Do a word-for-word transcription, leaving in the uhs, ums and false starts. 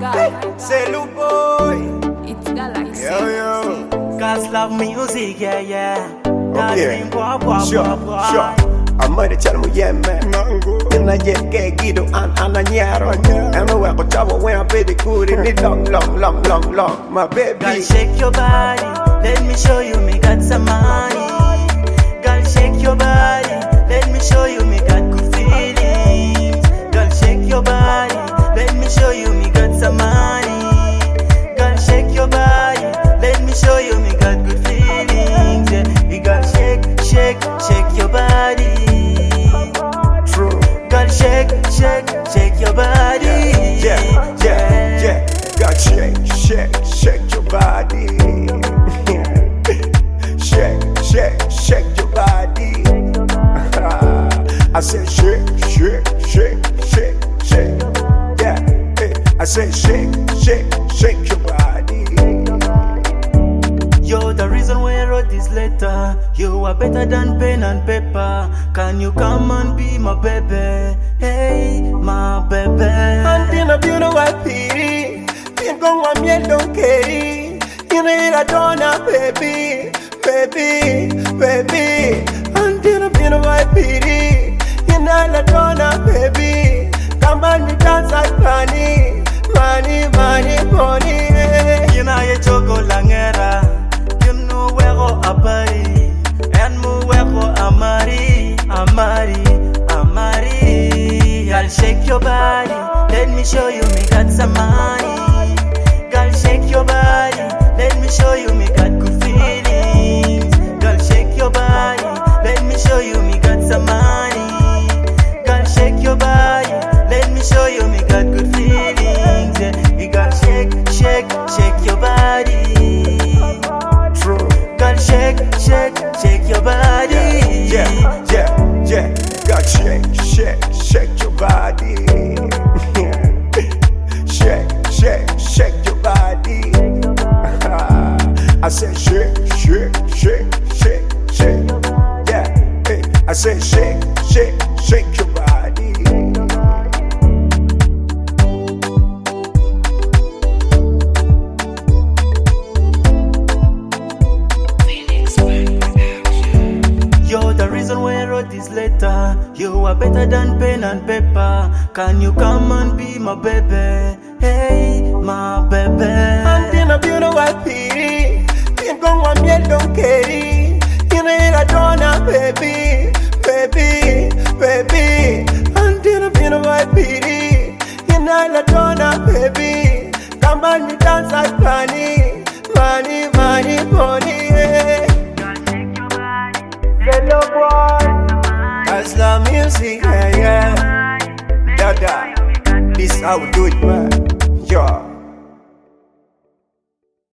God. Say, look, boy. It's Galaxy. Yo, yo. Cause love music, yeah, yeah. Okay. Blah, blah, Sure, blah, blah. sure. Amade chal mo yemme. Ina ye ke gido an ananyaro. Ema we ko chavo we a baby kuri ni long, long, long, long, long. My baby. Girl, shake your body. Let me show you me got some money. Girl, shake your body. Let me show you me got good feelings. Girl, shake your body. Let me show you me got some money. Girl, shake your body. Let me show you me got good feelings. Yeah, you gotta shake, shake, shake your body. True. Girl, shake, shake, shake your body. Yeah, yeah, yeah, yeah. God, shake, shake, shake your body. Shake, shake, shake your body. I say shake, shake, shake, shake, shake. Yeah, hey. I say shake, shake, shake your body. You're the reason why I wrote this letter. You are better than pen and paper. Can you come and be my baby? Hey, my baby. Antina biuno wapiri, tingo wa miel don't carry. Ina ila dona baby, baby, baby. Antina biuno wapiri, ina ila dona baby. Come on, we dance like money, money, money, money. Kina ye choco langera, kim no wego apari, en mu wego amari, amari, amari. Girl, shake your body, let me show you me got some money. Girl, shake your body, let me show you me got good feelings. Girl, shake your body, let me show you me got some money. Girl, shake your body, let me show you me got good feelings. Yeah, you gotta shake, shake, shake your body. True. Girl, shake, shake, shake your body. Yeah, yeah, yeah. God, shake, shake, shake your body. Shake, shake, shake your body. I say shake, shake, shake, shake, shake. Yeah, hey. I say shake, shake, shake your body. You're the reason why I wrote this letter. You are better than pen and paper. Can you come and be my baby? Hey, my baby. Antina biuno wapiri, tingo wa miel don't carry. Ina ila dona baby, baby, baby. Antina biuno wapiri, ina ila dona baby. Come on, we dance like money, money, money, money. Yeah. Hello boy, that's the music, yeah, yeah. Dada, this how we do it, man. Yeah.